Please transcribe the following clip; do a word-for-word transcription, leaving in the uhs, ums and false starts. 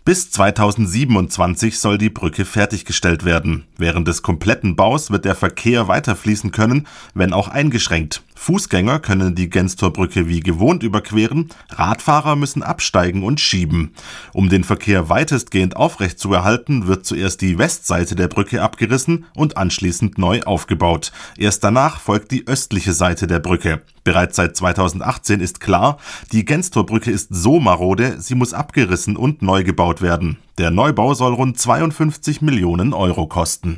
Bis zweitausendsiebenundzwanzig soll die Brücke fertiggestellt werden. Während des kompletten Baus wird der Verkehr weiterfließen können, wenn auch eingeschränkt. Fußgänger können die Genstorbrücke wie gewohnt überqueren, Radfahrer müssen absteigen und schieben. Um den Verkehr weitestgehend aufrechtzuerhalten, wird zuerst die Westseite der Brücke abgerissen und anschließend neu aufgebaut. Erst danach folgt die östliche Seite der Brücke. Bereits seit zweitausendachtzehn ist klar, die Genstorbrücke ist so marode, sie muss abgerissen und neu gebaut werden. Der Neubau soll rund zweiundfünfzig Millionen Euro kosten.